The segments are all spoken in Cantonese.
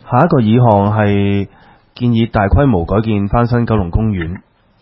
下一個議項係建議大規模改建翻新九龍公園。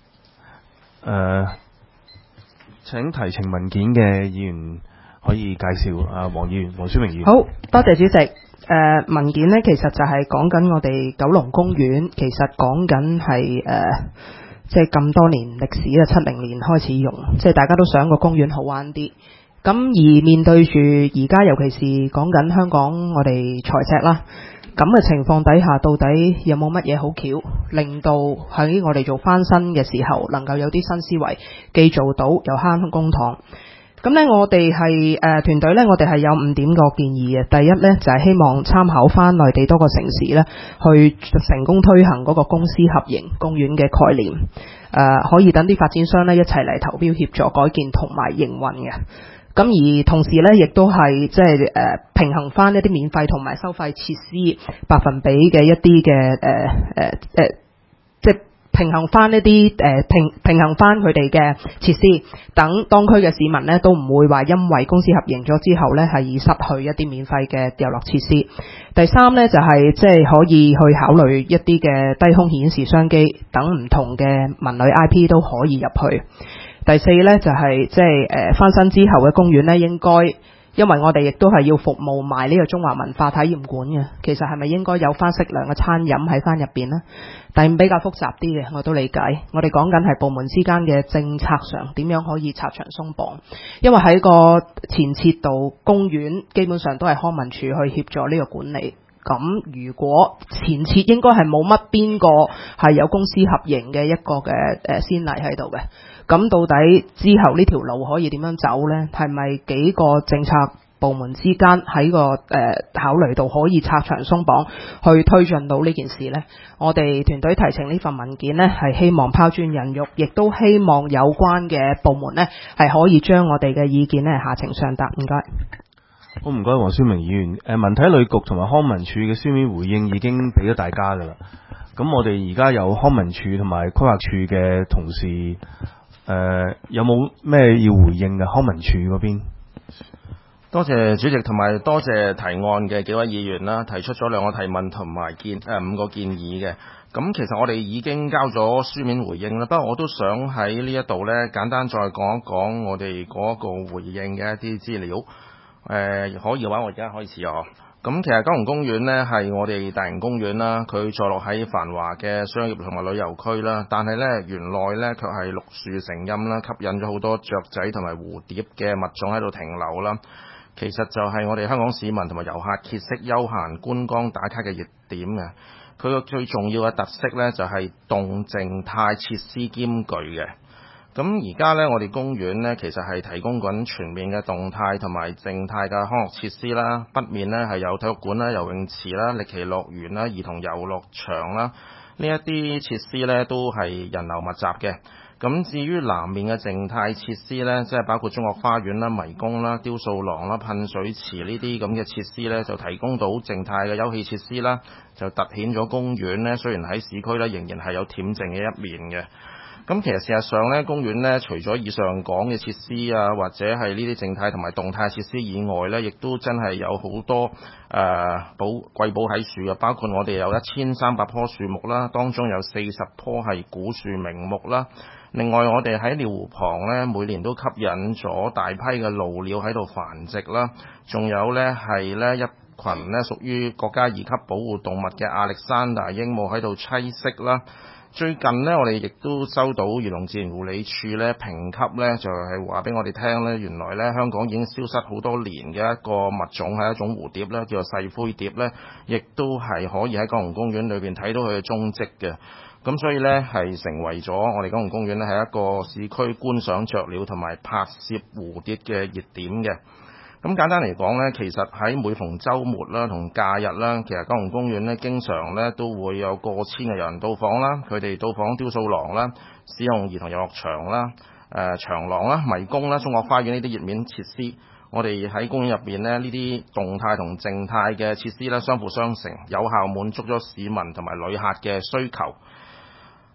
請提呈文件嘅議員可以介紹。黃議員，黃書明議員。 好，多謝主席。文件呢，其實就係講緊我哋九龍公園，其實講緊係即係咁多年歷史啊，70年開始用，即係大家都想個公園好玩啲。咁而面對住而家，尤其是講緊香港我哋財赤啦，咁嘅情況底下，到底有冇乜嘢好橋，令到喺我哋做翻新嘅時候，能夠有啲新思維，既做到又慳公帑。咁呢，我哋係團隊呢，我哋係有5點個建議嘅。第一呢，就係希望參考翻內地多個城市呢，去成功推行嗰個公私合營公園嘅概念。可以等啲發展商呢一齊嚟投標協助改建同埋營運嘅。咁而同時呢，亦都係即係平衡翻一啲免費同埋收費設施百分比嘅一啲嘅即係平衡翻一啲平衡翻佢哋嘅設施，等當區嘅市民呢都唔會話因為公私合營咗之後呢係已失去一啲免費嘅遊樂設施。第三呢，就係即係可以去考慮一啲嘅低空顯示商機等唔同嘅文旅 IP 都可以入去。第四呢，就係即係翻新之後嘅公園呢，應該因為我哋亦都係要服務埋呢個中華文化體驗館嘅，其實係咪應該有翻適量嘅餐飲喺翻入邊呢？第五比較複雜啲嘅，我都理解。我哋講緊係部門之間嘅政策上點樣可以拆牆鬆綁，因為喺個前設度公園基本上都係康文署去協助呢個管理。咁如果前設應該係冇乜邊個係有公私合營嘅一個嘅先例喺度嘅，咁到底之後呢條路可以點樣走呢？係咪幾個政策部門之間喺個考慮度可以拆牆鬆綁去推進到呢件事呢？我哋團隊提呈呢份文件呢，係希望拋磚引玉，亦都希望有關嘅部門呢係可以將我哋嘅意見呢下情上達。唔該。 好，唔該，黃書明議員。文體旅局同埋康文署嘅書面回應已經俾咗大家噶啦。咁我哋而家有康文署同埋規劃署嘅同事，有冇咩要回應嘅？康文署嗰邊。 多謝主席同埋多謝提案嘅幾位議員啦，提出咗2個提問同埋5個建議嘅。咁其實我哋已經交咗書面回應啦，不過我都想喺呢一度呢，簡單再講一講我哋嗰個回應嘅一啲資料。可以嘅話，我而家開始啊。咁其實九龍公園呢係我哋大型公園啦，佢坐落喺繁華嘅商業同埋旅遊區啦，但係呢，園內呢卻係綠樹成蔭啦，吸引咗好多雀仔同埋蝴蝶嘅物種喺度停留啦。其實就係我哋香港市民同埋遊客歇息休閒觀光打卡嘅熱點嘅。佢個最重要嘅特色呢，就係動靜態設施兼具嘅。咁而家呢，我哋公園呢，其實係提供緊全面嘅動態同埋靜態嘅康樂設施啦。北面呢係有體育館啦、游泳池啦、歷奇樂園啦、兒童遊樂場啦，呢一啲設施呢都係人流密集嘅。咁至於南面嘅靜態設施呢，即係包括中國花園啦、迷宮啦、雕塑廊啦、噴水池呢啲咁嘅設施呢，就提供到靜態嘅休憩設施啦，就突顯咗公園呢，雖然喺市區呢，仍然係有恬靜嘅一面嘅。咁其實事實上咧，公園咧除咗以上講嘅設施啊，或者係呢啲靜態同埋動態設施以外咧，亦都真係有好多貴寶喺樹嘅，包括我哋有1300棵樹木啦，當中有40棵係古樹名木啦。另外我哋喺寮湖旁咧，每年都吸引咗大批嘅鷺鳥喺度繁殖啦，仲有咧係咧一群咧屬於國家2級保護動物嘅亞歷山大鸚鵡喺度棲息啦。最近呢，我哋亦都收到漁農自然護理署咧評級咧，就係話俾我哋聽咧，原來咧香港已經消失好多年嘅一個物種係一種蝴蝶咧，叫做細灰蝶咧，亦都係可以喺九龍公園裏邊睇到佢嘅蹤跡嘅。咁所以咧係成為咗我哋九龍公園咧係一個市區觀賞雀鳥同埋拍攝蝴蝶嘅熱點嘅。咁簡單嚟講呢，其實喺每逢週末啦同假日啦，其實九龍公園呢經常呢都會有過千嘅遊人到訪啦。佢哋到訪雕塑廊啦，使用兒童遊樂場啦、長廊啦、迷宮啦、中國花園呢啲熱面設施。我哋喺公園入邊呢，呢啲動態同靜態嘅設施呢相輔相成，有效滿足咗市民同埋旅客嘅需求。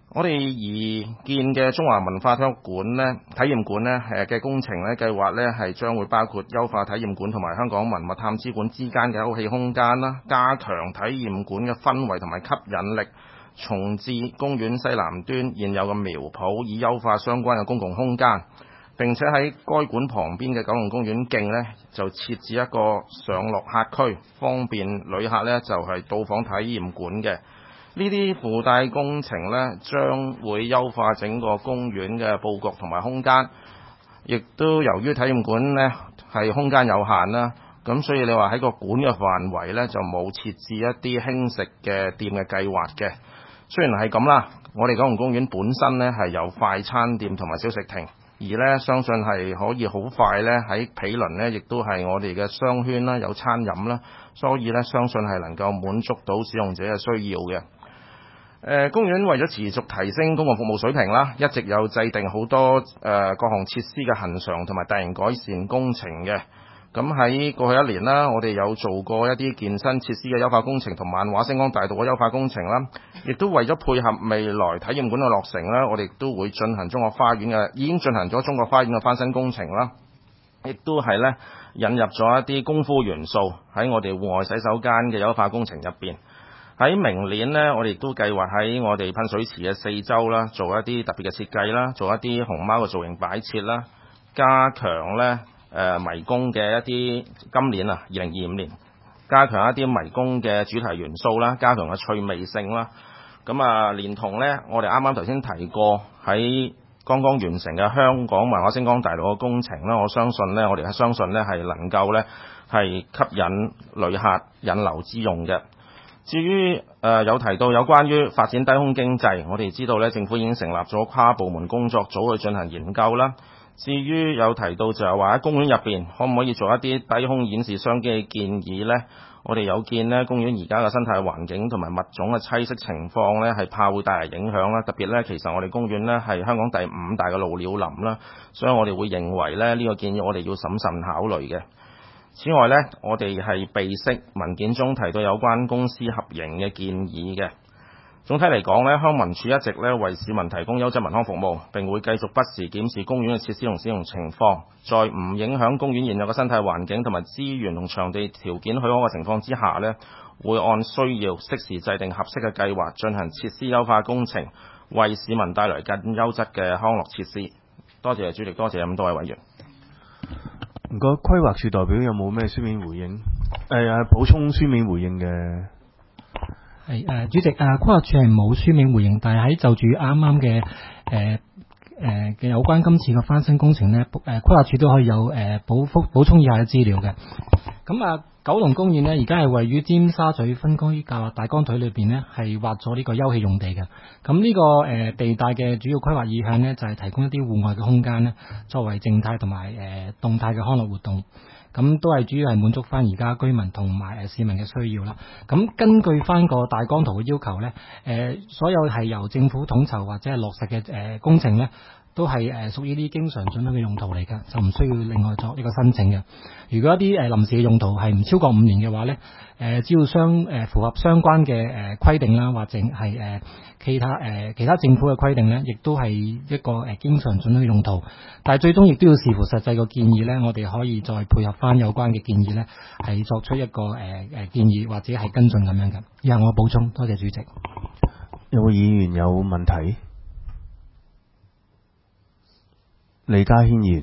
我哋擬建嘅中華文化體驗館呢嘅工程呢，計劃呢係將會包括優化體驗館同埋香港文物探知館之間嘅休憩空間啦，加強體驗館嘅氛圍同埋吸引力，重置公園西南端現有嘅苗圃，以優化相關嘅公共空間。並且喺該館旁邊嘅九龍公園徑呢，就設置一個上落客區，方便旅客呢就係到訪體驗館嘅。呢啲附帶工程呢，將會優化整個公園嘅佈局同埋空間，亦都由於體驗館呢係空間有限啦，咁所以你話喺個館嘅範圍呢，就冇設置一啲輕食嘅店嘅計劃嘅。雖然係咁啦，我哋九龍公園本身呢係有快餐店同埋小食亭，而呢相信係可以好快呢喺毗鄰呢亦都係我哋嘅商圈啦，有餐飲啦，所以呢相信係能夠滿足到使用者嘅需要嘅。公園為咗持續提升公共服務水平啦，一直有制定好多各項設施嘅恆常同埋大型改善工程嘅。咁喺過去一年啦，我哋有做過一啲健身設施嘅優化工程同漫畫星光大道嘅優化工程啦，亦都為咗配合未來體驗館嘅落成啦，我哋都會進行已經進行咗中國花園嘅翻新工程啦，亦都係呢引入咗一啲功夫元素喺我哋戶外洗手間嘅優化工程入邊。喺明年呢，我哋亦都計劃喺我哋噴水池嘅四周啦，做一啲特別嘅設計啦，做一啲熊貓嘅造型擺設啦，加強呢迷宮嘅一啲今年2025年加強一啲迷宮嘅主題元素啦，加強嘅趣味性啦。咁連同呢，我哋啱啱頭先提過喺剛剛完成嘅香港文化星光大道嘅工程啦，我相信呢，我哋係相信呢係能夠呢係吸引旅客引流之用嘅。至於有提到有關於發展低空經濟，我哋知道呢，政府已經成立咗跨部門工作組去進行研究啦。至於有提到就係話喺公園入邊可唔可以做一啲低空演示商機嘅建議呢？我哋有見呢，公園而家嘅生態環境同埋物種嘅棲息情況呢，係怕會帶嚟影響啦。特別呢，其實我哋公園呢係香港第5大嘅鷺鳥林啦，所以我哋會認為呢，呢個建議我哋要審慎考慮嘅。此外呢，我哋係備悉文件中提到有關公私合營嘅建議嘅。總體嚟講呢，康文署一直呢為市民提供優質文康服務，並會繼續不時檢視公園嘅設施同使用情況，在唔影響公園現有嘅生態環境同埋資源同場地條件許可嘅情況之下呢，會按需要適時制定合適嘅計劃，進行設施優化工程，為市民帶來更優質嘅康樂設施。多謝主席，多謝咁多位委員。 唔該，規劃處代表有冇咩書面回應？補充書面回應嘅。 係主席規劃處係冇書面回應，但係喺就住啱啱嘅有關今次嘅翻新工程呢，規劃處都可以有補充以下嘅資料嘅。咁九龍公園呢，而家係位於尖沙咀分區計劃大綱圖裏邊呢，係劃咗呢個休憩用地嘅。咁呢個地帶嘅主要規劃意向呢，就係提供一啲戶外嘅空間呢，作為靜態同埋動態嘅康樂活動。咁都係主要係滿足翻而家居民同埋市民嘅需要啦。咁根據翻個大綱圖嘅要求呢，所有係由政府統籌或者係落實嘅工程呢，都係屬於啲經常准許嘅用途嚟㗎，就唔需要另外作呢個申請嘅。如果一啲臨時嘅用途係唔超過5年嘅話呢，只要符合相關嘅規定啦，或者係其他政府嘅規定呢，亦都係一個經常准許用途。但係最終亦都要視乎實際個建議呢，我哋可以再配合翻有關嘅建議呢，係作出一個建議或者係跟進咁樣嘅。以下我補充，多謝主席。 有冇議員有問題？李家軒議員，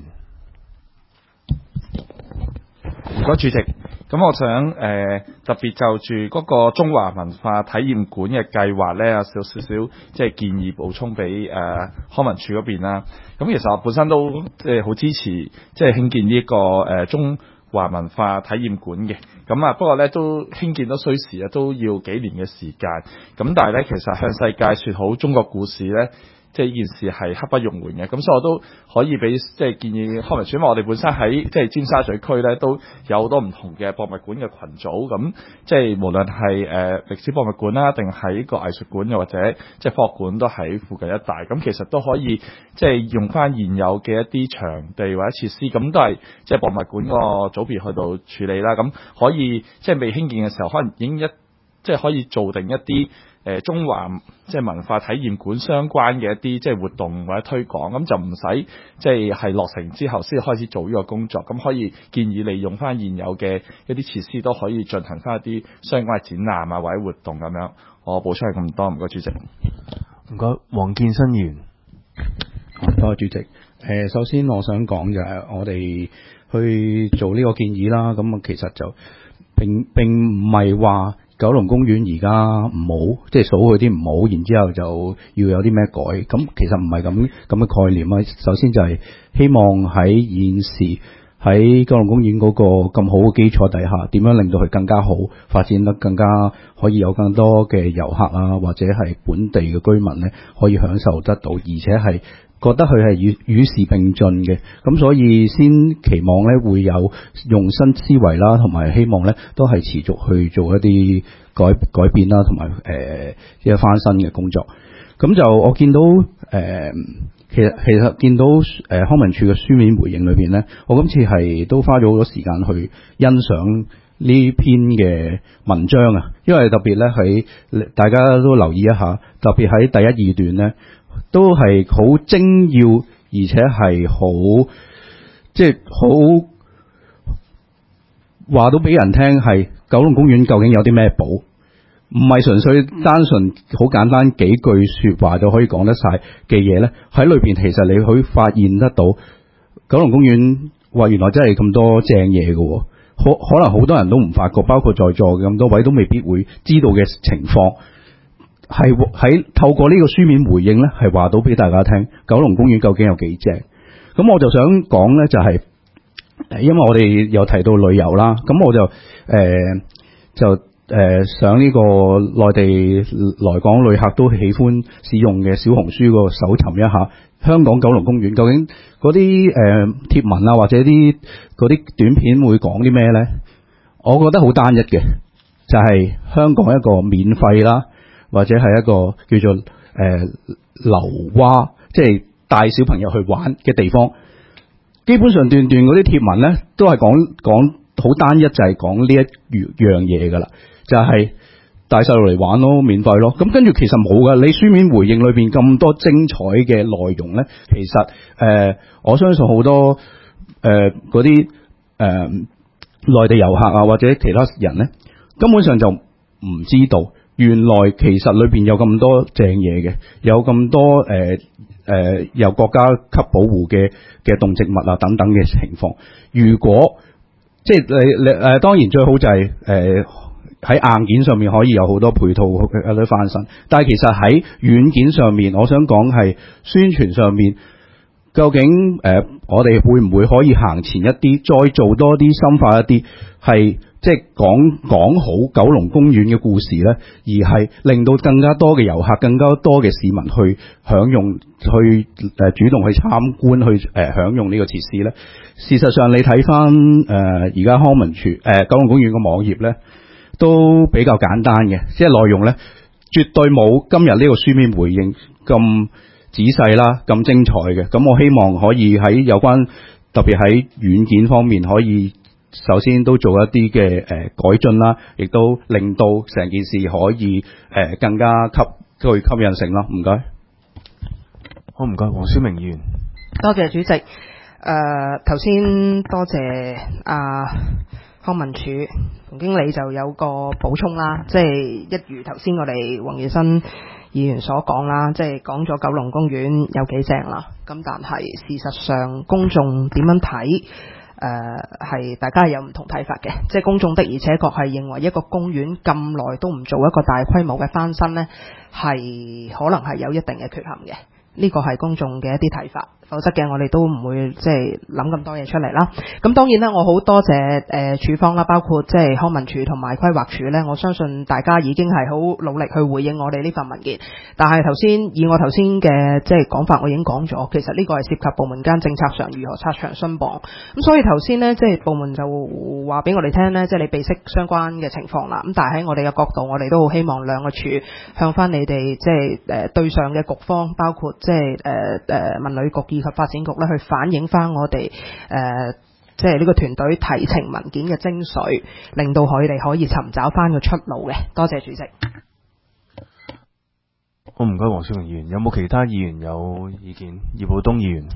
唔該主席。咁我想特別就住嗰個中華文化體驗館嘅計劃咧，有少少即係建議補充俾康文署嗰邊啦。咁其實我本身都好支持即係興建呢個中華文化體驗館嘅。咁不過咧都興建都需時啊，都要幾年嘅時間。咁但係咧，其實向世界說好中國故事咧，即係呢件事係刻不容緩嘅，咁所以我都可以俾即係建議康文署，因為我哋本身喺即係尖沙咀區咧都有好多唔同嘅博物館嘅群組，咁即係無論係歷史博物館啦，定係呢個藝術館又或者即係科學館都喺附近一帶，咁其實都可以即係用翻現有嘅一啲場地或者設施，咁都係即係博物館個組別去到處理啦，咁可以即係未興建嘅時候，可能已經即係可以做定一啲中華即係文化體驗館相關嘅一啲即係活動或者推廣，咁就唔使即係落成之後先開始做呢個工作，咁可以建議利用翻現有嘅一啲設施都可以進行翻一啲相關嘅展覽啊或者活動咁樣。我補充係咁多，唔該主席。 唔該，黃建新議員。 多謝主席。首先我想講就係我哋去做呢個建議啦，咁其實就並唔係話九龍公園而家唔好，即係數佢啲唔好，然之後就要有啲咩改，咁其實唔係咁嘅概念啊。首先就係希望喺現時喺九龍公園嗰個咁好嘅基礎底下，點樣令到佢更加好，發展得更加可以有更多嘅遊客啊，或者係本地嘅居民呢，可以享受得到，而且係覺得佢係與時並進嘅，咁所以先期望呢會有用新思維啦，同埋希望呢都係持續去做一啲改變啦，同埋一翻新嘅工作。咁就我見到其實見到康文署嘅書面回應裏邊呢，我今次係都花咗好多時間去欣賞呢篇嘅文章啊，因為特別呢喺大家都留意一下，特別喺第一二段呢，都係好精要，而且係好即係好話到俾人聽係九龍公園究竟有啲咩寶，唔係純粹單純好簡單幾句說話就可以講得晒嘅嘢呢。喺裏邊其實你可以發現得到九龍公園話原來真係咁多正嘢嘅，可能好多人都唔發覺，包括在座嘅咁多位都未必會知道嘅情況。係喺透過呢個書面回應呢，係話到俾大家聽，九龍公園究竟有幾正。咁我就想講呢，就係因為我哋有提到旅遊啦，咁我就上呢個內地來港旅客都喜歡使用嘅小紅書個搜尋一下香港九龍公園究竟嗰啲貼文啊，或者嗰啲短片會講啲咩呢？我覺得好單一嘅，就係香港一個免費啦，或者係一個叫做流蛙，即係帶小朋友去玩嘅地方。基本上段嗰啲貼文呢，都係講好單一，就係講呢一樣嘢噶啦，就係帶細路嚟玩咯，免費咯。咁跟住其實冇噶，你書面回應裏邊咁多精彩嘅內容呢，其實我相信好多嗰啲內地遊客啊，或者其他人呢，根本上就唔知道。原來其實裏邊有咁多正嘢嘅，有咁多由國家級保護嘅動植物啊等等嘅情況。如果即係你當然最好就係喺硬件上面可以有好多配套有啲翻新，但係其實喺軟件上面，我想講係宣傳上面，究竟我哋會唔會可以行前一啲，再做多啲深化一啲，係即係講好九龍公園嘅故事呢，而係令到更加多嘅遊客、更加多嘅市民去享用、去主動去參觀、去享用呢個設施呢。事實上，你睇翻而家康文署九龍公園個網頁呢，都比較簡單嘅，即係內容呢，絕對冇今日呢個書面回應咁仔細啦、咁精彩嘅。咁我希望可以喺有關特別喺軟件方面可以。首先都做一啲嘅改進啦，亦都令到成件事可以更加具吸引性啦。唔該， 好唔該，黃小明議員。 多謝主席。頭先多謝康文署馮經理就有個補充啦，即係一如頭先我哋黃建新議員所講啦，即係講咗九龍公園有幾正啦。咁但係事實上公眾點樣睇？係大家係有唔同睇法嘅，即係公眾的而且確係認為一個公園咁耐都唔做一個大規模嘅翻新呢，係可能係有一定嘅缺陷嘅。呢個係公眾嘅一啲睇法，否則嘅我哋都唔會即係諗咁多嘢出嚟啦。咁當然啦，我好多謝署方啦，包括即係康文署同埋規劃署呢，我相信大家已經係好努力去回應我哋呢份文件。但係以我頭先嘅即係講法，我已經講咗，其實呢個係涉及部門間政策上如何拆牆鬆綁。咁所以頭先呢，即係部門就話俾我哋聽呢，即係你備悉相關嘅情況啦。咁但係喺我哋嘅角度，我哋都好希望兩個署向翻你哋即係對上嘅局方，包括即係文旅局以及發展局咧，去反映翻我哋即係呢個團隊提呈文件嘅精髓，令到佢哋可以尋找翻個出路嘅。多謝主席。 好，唔該黃少明議員，有冇其他議員有意見？葉寶東議員。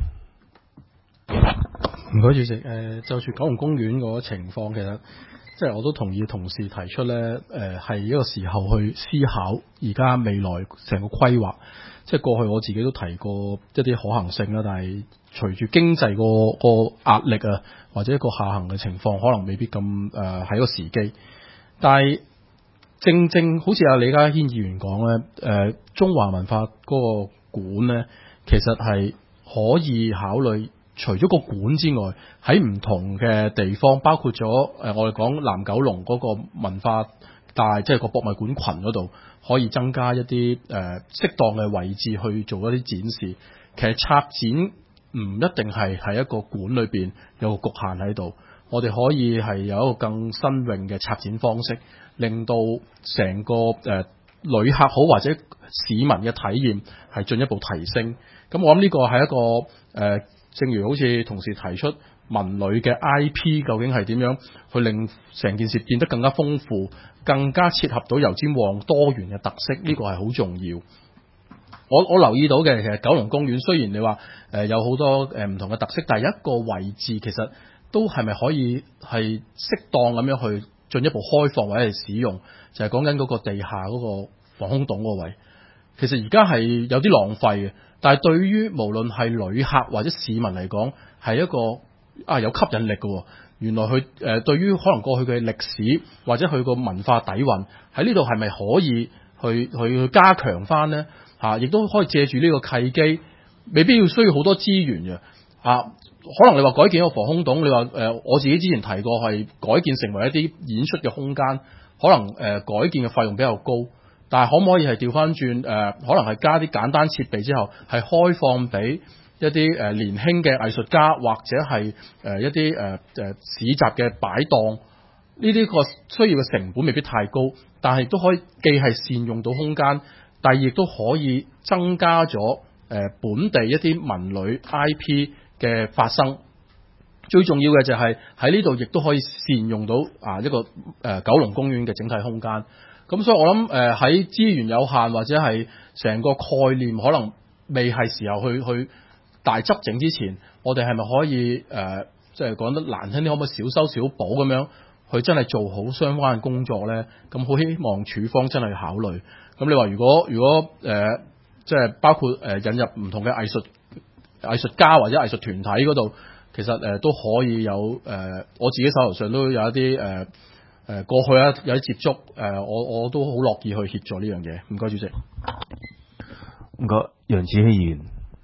唔該主席，就住九龍公園嗰個情況，其實即係我都同意同事提出咧，係一個時候去思考而家未來成個規劃。即係過去我自己都提過一啲可行性啦，但係隨住經濟個壓力啊，或者一個下行嘅情況，可能未必咁係一個時機。但係正正好似阿李家軒議員講咧，中華文化嗰個館咧，其實係可以考慮。除咗個館之外，喺唔同嘅地方，包括咗我哋講南九龍嗰個文化帶，即係個博物館群嗰度，可以增加一啲適當嘅位置去做一啲展示。其實策展唔一定係喺一個館裏邊有個局限喺度，我哋可以係有一個更新穎嘅策展方式，令到成個旅客好或者市民嘅體驗係進一步提升。咁我諗呢個係一個正如好似同事提出文旅嘅 IP 究竟係點樣去令成件事變得更加豐富，更加切合到油尖旺多元嘅特色，呢個係好重要。我留意到嘅其實九龍公園雖然你話有好多唔同嘅特色，但係一個位置其實都係咪可以係適當咁樣去進一步開放或者係使用，就係講緊嗰個地下嗰個防空洞嗰個位。其實而家係有啲浪費嘅，但係對於無論係旅客或者市民嚟講，係一個有吸引力嘅。原來佢對於可能過去嘅歷史或者佢個文化底蘊喺呢度係咪可以去加強翻呢？亦都可以借住呢個契機，未必要需要好多資源嘅。可能你話改建一個防空洞，你話我自己之前提過係改建成為一啲演出嘅空間，可能改建嘅費用比較高。但係可唔可以係調翻轉？可能係加啲簡單設備之後，係開放俾一啲年輕嘅藝術家，或者係一啲市集嘅擺檔。呢啲個需要嘅成本未必太高，但係都可以既係善用到空間，但係亦都可以增加咗本地一啲文旅 IP 嘅發生。最重要嘅就係喺呢度亦都可以善用到一個九龍公園嘅整體空間。咁所以我諗喺資源有限或者係成個概念可能未係時候去大執整之前，我哋係咪可以即係講得難聽啲，可唔可以小修小補咁樣去真係做好相關嘅工作咧？咁好希望署方真係考慮。咁你話如果即係包括引入唔同嘅藝術家或者藝術團體嗰度，其實都可以有我自己手頭上都有一啲過去有啲接觸，我都好樂意去協助呢樣嘢。唔該主席。 唔該，楊子希議員。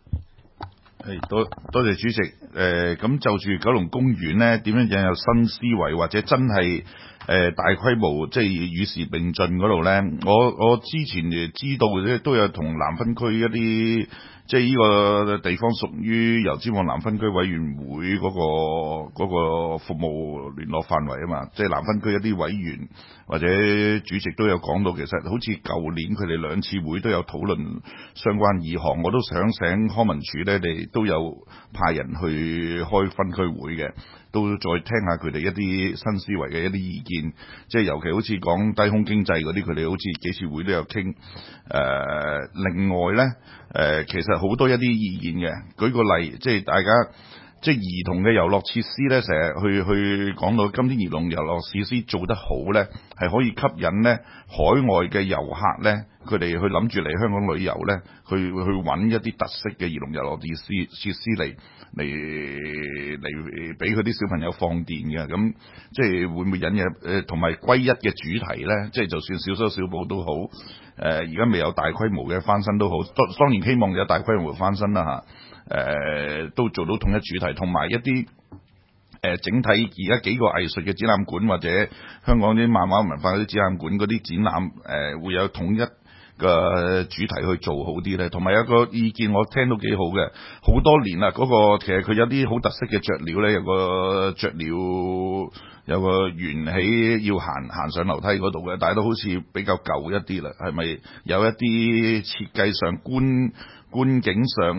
多謝主席。咁就住九龍公園咧，點樣引入新思維或者真係大規模即係與時並進嗰度咧？我之前知道嘅都有同南分區一啲即係呢個地方屬於油尖旺南分區委員會嗰個服務聯絡範圍啊嘛，即係南分區一啲委員或者主席都有講到，其實好似舊年佢哋兩次會都有討論相關議項，我都想請康文署咧，你都有派人去開分區會嘅，都再聽下佢哋一啲新思維嘅一啲意見，即係尤其好似講低空經濟嗰啲，佢哋好似幾次會都有傾。另外咧，其實好多一啲意見嘅，舉個例，即係大家即係兒童嘅遊樂設施咧，成日去講到今天兒童遊樂設施做得好咧，係可以吸引咧海外嘅遊客咧，佢哋去諗住嚟香港旅遊咧，去揾一啲特色嘅兒童遊樂設施嚟俾佢啲小朋友放電嘅，咁即係會唔會引入同埋歸一嘅主題咧？即係就算小修小補都好，而家未有大規模嘅翻新都好，當然希望有大規模翻新啦嚇，都做到統一主題，同埋一啲整體而家幾個藝術嘅展覽館或者香港啲漫畫文化嗰啲展覽館嗰啲展覽會有統一嘅主題去做好啲咧，同埋有個意見我聽到幾好嘅，好多年啦，嗰個其實佢有啲好特色嘅雀鳥咧，有個雀鳥有個緣起要行上樓梯嗰度嘅，但係都好似比較舊一啲啦。係咪有一啲設計上觀景上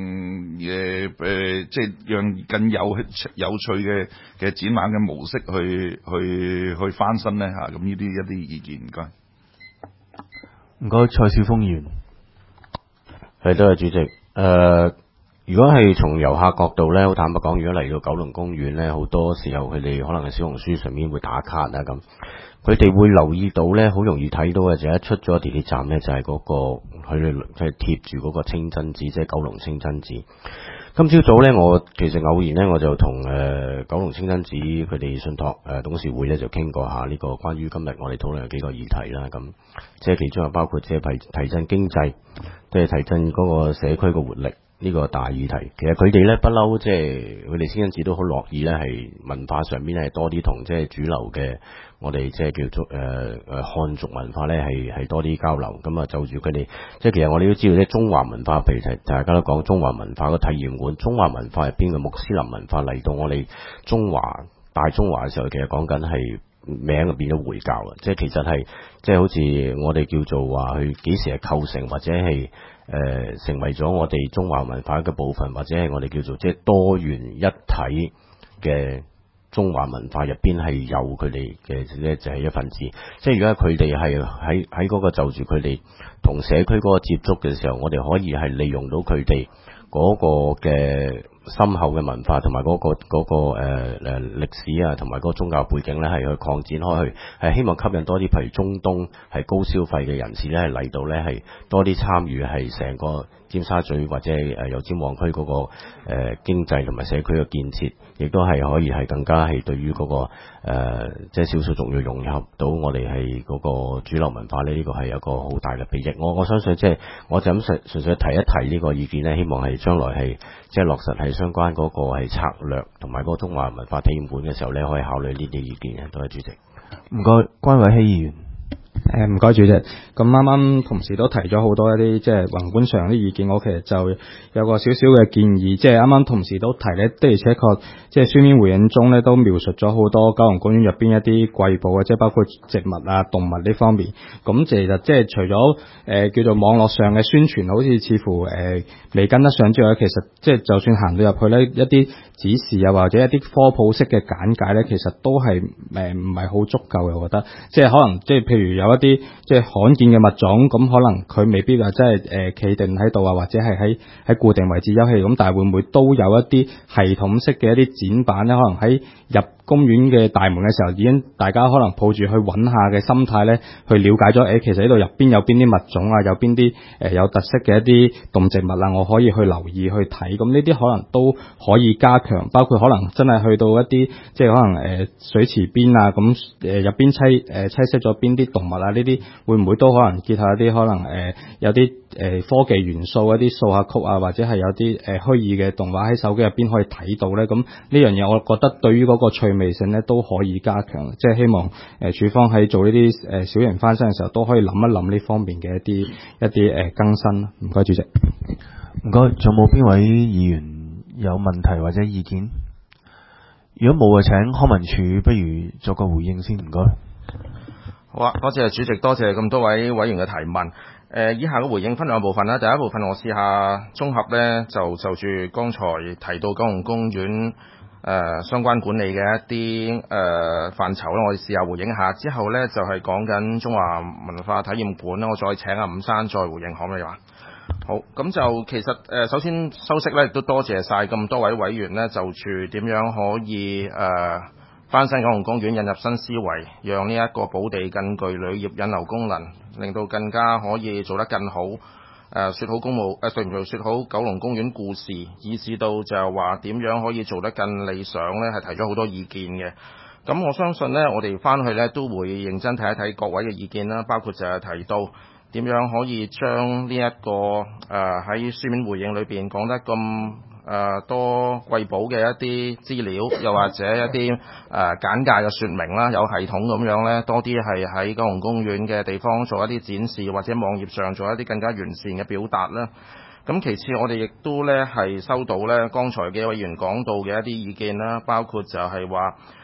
即係讓更有趣嘅展覽嘅模式去翻新咧嚇？咁呢啲一啲意見唔該。 唔該，蔡少峰議員。 係，多謝主席。如果係從遊客角度咧，好坦白講，如果嚟到九龍公園咧，好多時候佢哋可能喺小紅書上面會打卡啊咁，佢哋會留意到咧，好容易睇到嘅就係一出咗地鐵站咧，就係嗰個佢哋即係貼住嗰個清真寺，即係九龍清真寺。今朝早咧，我其實偶然咧，我就同九龍清真寺佢哋信託董事會咧就傾過下呢個關於今日我哋討論嘅幾個議題啦。咁即係其中又包括即係提振經濟，即係提振嗰個社區嘅活力。呢個大議題，其實佢哋咧不嬲，即係佢哋清真寺都好樂意咧，係文化上面咧係多啲同即係主流嘅我哋即係叫做漢族文化咧係多啲交流。咁啊就住佢哋，即係其實我哋都知道，即係中華文化，譬如大家都講中華文化個體驗館，中華文化入邊嘅穆斯林文化嚟到我哋大中華嘅時候，其實講緊係名就變咗回教啦。即係其實係即係好似我哋叫做話佢幾時係構成或者係成為咗我哋中華文化嘅部分，或者係我哋叫做即係多元一體嘅中華文化入邊係有佢哋嘅咧，就係一份子。即係如果佢哋係喺嗰個就住佢哋同社區嗰個接觸嘅時候，我哋可以係利用到佢哋嗰個嘅深厚嘅文化同埋嗰個歷史啊，同埋嗰個宗教背景咧，係去擴展開去，係希望吸引多啲譬如中東係高消費嘅人士咧，係嚟到咧係多啲參與係成個尖沙咀或者係油尖旺區嗰個經濟同埋社區嘅建設，亦都係可以係更加係對於嗰個即係少數族裔融入到我哋係嗰個主流文化咧，呢個係有個好大嘅裨益。我相信即係我就咁純粹提一提呢個意見咧，希望係將來係即係落實係相關嗰個係策略同埋嗰個中華文化體驗館嘅時候咧，可以考慮呢啲意見嘅。多謝主席。 唔該，關偉希議員。 唔該主席，咁啱啱同事都提咗好多一啲即係宏觀上啲意見，我其實就有個少少嘅建議，即係啱啱同事都提咧，的而且確即係書面回應中咧都描述咗好多九龍公園入邊一啲貴寶嘅，即係包括植物啊、動物呢方面。咁其實即係除咗叫做網絡上嘅宣傳，好似似乎未跟得上之外，其實即係就算行到入去咧，一啲指示啊或者一啲科普式嘅簡介咧，其實都係唔係好足夠嘅，我覺得。即係可能即係譬如有一啲即係罕見嘅物種，咁可能佢未必話真係企定喺度啊，或者係喺固定位置休憩，咁但係會唔會都有一啲系統式嘅一啲展板咧？可能喺入公園嘅大門嘅時候，已經大家可能抱住去揾下嘅心態咧，去了解咗其實呢度入邊有邊啲物種啊，有邊啲有特色嘅一啲動植物啊，我可以去留意去睇。咁呢啲可能都可以加強，包括可能真係去到一啲即係可能水池邊啊，咁入邊棲息咗邊啲動物啊，呢啲會唔會都可能結合一啲可能有啲科技元素，一啲數下曲啊，或者係有啲虛擬嘅動畫喺手機入邊可以睇到咧？咁呢樣嘢我覺得對於嗰個趣味性咧都可以加強，即係希望署方喺做呢啲小型翻新嘅時候都可以諗一諗呢方面嘅一啲更新。唔該主席。 唔該，仲有冇邊位議員有問題或者意見？如果冇嘅，請康文署不如作個回應先。唔該。 好啊，多謝主席，多謝咁多位委員嘅提問。以下嘅回應分兩部分啦。第一部分我試下綜合呢，就住剛才提到九龍公園相關管理嘅一啲範疇啦，我哋試下回應一下。之後呢，就係講緊中華文化體驗館啦，我再請阿伍生再回應，可唔可以話？好，咁就其實首先收息呢，亦都多謝晒咁多位委員呢，就住點樣可以翻新九龍公園，引入新思維，讓呢一個寶地更具旅業引流功能，令到更加可以做得更好。說好九龍公園故事，以至到就係話點樣可以做得更理想呢，係提咗好多意見嘅。咁我相信呢，我哋翻去呢都會認真睇一睇各位嘅意見啦，包括就係提到點樣可以將呢一個喺書面回應裏邊講得咁多貴寶嘅一啲資料，又或者一啲簡介嘅說明啦，有系統咁樣呢，多啲係喺九龍公園嘅地方做一啲展示，或者網頁上做一啲更加完善嘅表達啦。咁其次，我哋亦都呢係收到呢剛才幾位議員講到嘅一啲意見啦，包括就係話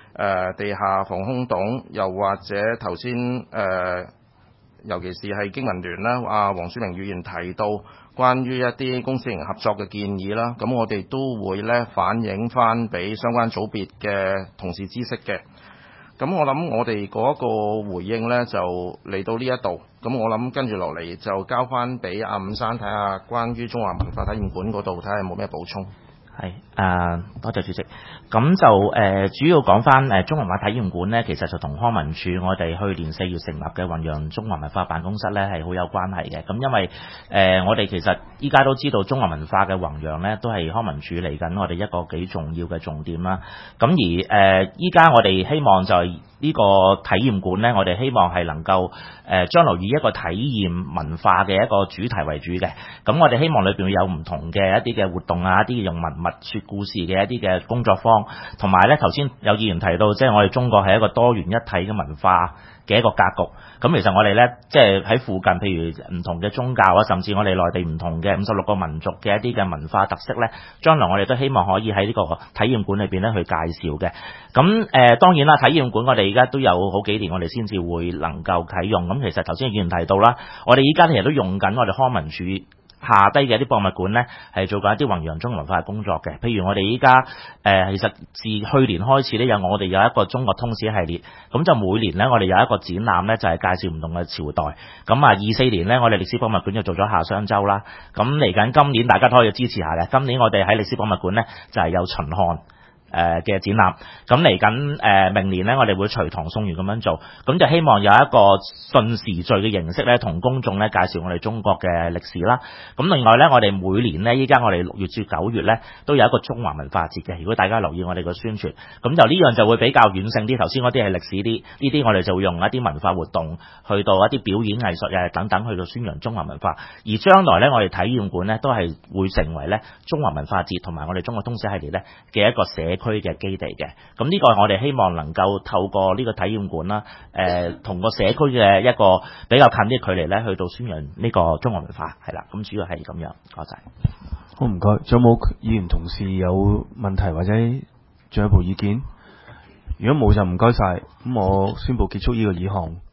地下防空洞，又或者頭先尤其是係經民聯啦，黃書明議員提到關於一啲公私營合作嘅建議啦，咁我哋都會咧反映翻俾相關組別嘅同事知悉嘅。咁我諗我哋嗰個回應呢，就嚟到呢一度，咁我諗跟住落嚟就交翻俾阿伍生睇下關於中華文化體驗館嗰度睇下有冇咩補充。 係多謝主席。咁就主要講翻中華文化體驗館呢，其實就同康文署我哋去年4月成立嘅弘揚中華文化辦公室呢係好有關係嘅。咁因為我哋其實依家都知道中華文化嘅弘揚呢都係康文署嚟緊我哋一個幾重要嘅重點啦。咁而依家我哋希望就係呢個體驗館呢，我哋希望係能夠將來以一個體驗文化嘅一個主題為主嘅。咁我哋希望裏邊會有唔同嘅一啲嘅活動啊，一啲用文物說故事嘅一啲嘅工作坊，同埋呢頭先有議員提到，即係我哋中國係一個多元一體嘅文化嘅一個格局。咁其實我哋呢，即係喺附近，譬如唔同嘅宗教啊，甚至我哋內地唔同嘅56個民族嘅一啲嘅文化特色呢，將來我哋都希望可以喺呢個體驗館裏邊呢去介紹嘅。咁當然啦，體驗館我哋而家都有好幾年，我哋先至會能夠啟用。咁其實頭先議員提到啦，我哋依家其實都用緊我哋康文署下低嘅一啲博物館呢，係做緊一啲弘揚中國文化嘅工作嘅。譬如我哋依家其實自去年開始呢，我哋有一個中國通史系列，咁就每年呢，我哋有一個展覽呢，就係介紹唔同嘅朝代。咁24年呢，我哋歷史博物館就做咗夏商周啦。咁嚟緊今年大家都可以支持下嘅。今年我哋喺歷史博物館呢，就係有秦漢嘅展覽，咁嚟緊明年呢，我哋會隨唐宋元咁樣做，咁就希望有一個順時序嘅形式呢，同公眾呢介紹我哋中國嘅歷史啦。咁另外呢，我哋每年呢，依家我哋6月至9月呢，都有一個中華文化節嘅。如果大家留意我哋個宣傳，咁就呢樣就會比較軟性啲。頭先嗰啲係歷史啲，呢啲我哋就會用一啲文化活動去到一啲表演藝術等等去到宣揚中華文化。而將來呢，我哋體驗館呢，都係會成為呢中華文化節同埋我哋中國通史系列呢嘅一個社區嘅基地嘅。咁呢個係我哋希望能夠透過呢個體驗館啦，同個社區嘅一個比較近啲距離咧，去到宣揚呢個中國文化係啦。咁主要係咁樣，多謝。 好，唔該。仲有冇議員同事有問題或者進一步意見？如果冇就唔該晒。咁我宣布結束呢個議項。